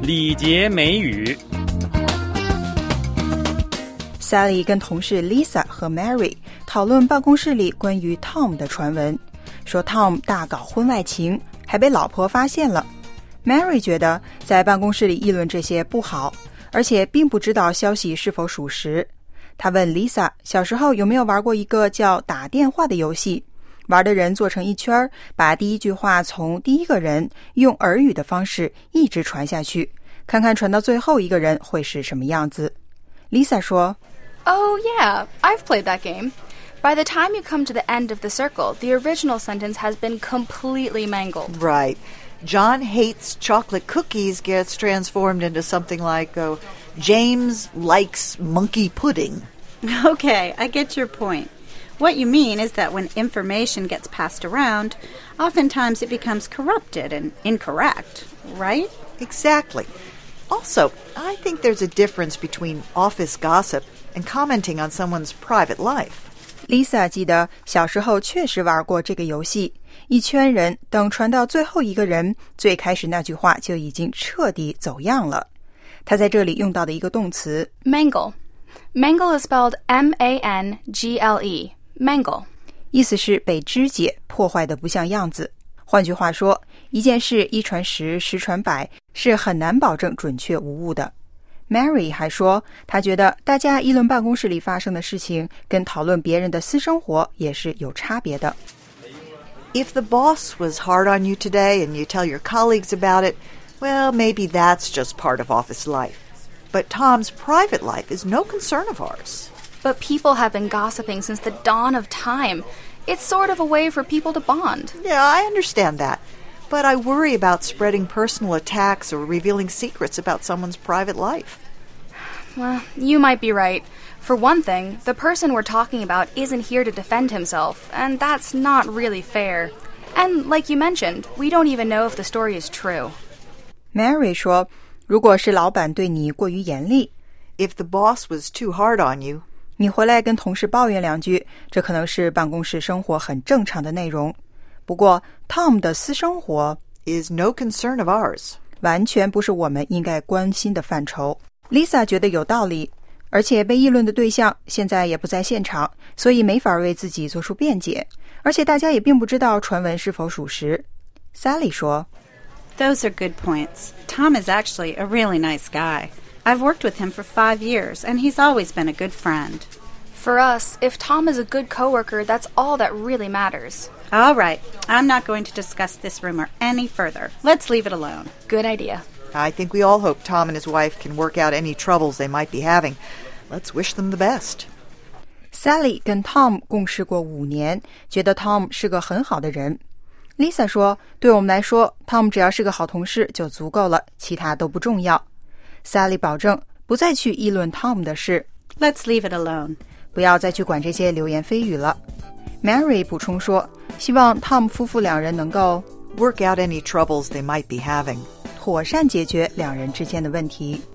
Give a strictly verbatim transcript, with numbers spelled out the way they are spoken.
礼节美语。 Sally 跟同事 Lisa 和 Mary 讨论办公室里关于 Tom 的传闻，说 Tom 大搞婚外情，还被老婆发现了。Mary 觉得在办公室里议论这些不好，而且并不知道消息是否属实。她问 Lisa 小时候有没有玩过一个叫打电话的游戏，玩的人做成一圈，把第一句话从第一个人用耳语的方式一直传下去，看看传到最后一个人会是什么样子。 Lisa 说 Oh, yeah, I've played that game. By the time you come to the end of the circle, the original sentence has been completely mangled. Right. John hates chocolate cookies gets transformed into something like, oh, James likes monkey pudding. Okay, I get your point. What you mean is that when information gets passed around, oftentimes it becomes corrupted and incorrect, right? Exactly. Also, I think there's a difference between office gossip and commenting on someone's private life. Lisa 记得小时候确实玩过这个游戏，一圈人，等传到最后一个人，最开始那句话就已经彻底走样了。她在这里用到的一个动词 Mangle. Mangle is spelled M A N G L E. Mangle. 意思是被肢解，破坏的不像样子。换句话说，一件事一传十，十传百，是很难保证准确无误的。Mary 还说，她觉得大家议论办公室里发生的事情，跟讨论别人的私生活也是有差别的。 If the boss was hard on you today and you tell your colleagues about it, well, maybe that's just part of office life. But Tom's private life is no concern of ours. But people have been gossiping since the dawn of time. It's sort of a way for people to bond. Yeah, I understand that. But I worry about spreading personal attacks or revealing secrets about someone's private life. Well, you might be right. For one thing, the person we're talking about isn't here to defend himself, and that's not really fair. And like you mentioned, we don't even know if the story is true. Mary 说，如果是老板对你过于严厉， If the boss was too hard on you, 你回来跟同事抱怨两句，这可能是办公室生活很正常的内容。不过 Tom 的私生活 is no concern of ours. 完全不是我们应该关心的范畴。 Lisa 觉得有道理，而且被议论的对象现在也不在现场，所以没法为自己做出辩解，而且大家也并不知道传闻是否属实。 Sally 说 Those are good points. Tom is actually a really nice guy. I've worked with him for five years, and he's always been a good friend. For us, if Tom is a good coworker, that's all that really matters. All right, I'm not going to discuss this rumor any further. Let's leave it alone. Good idea. I think we all hope Tom and his wife can work out any troubles they might be having. Let's wish them the best. Sally 跟 Tom 共事过五年，觉得 Tom 是个很好的人。 Lisa 说，对我们来说 Tom 只要是个好同事就足够了，其他都不重要。 Sally 保证不再去议论 Tom 的事， Let's leave it alone. 不要再去管这些流言蜚语了。 Mary 补充说，希望 Tom 夫妇两人能够 work out any troubles they might be having. 妥善解决两人之间的问题。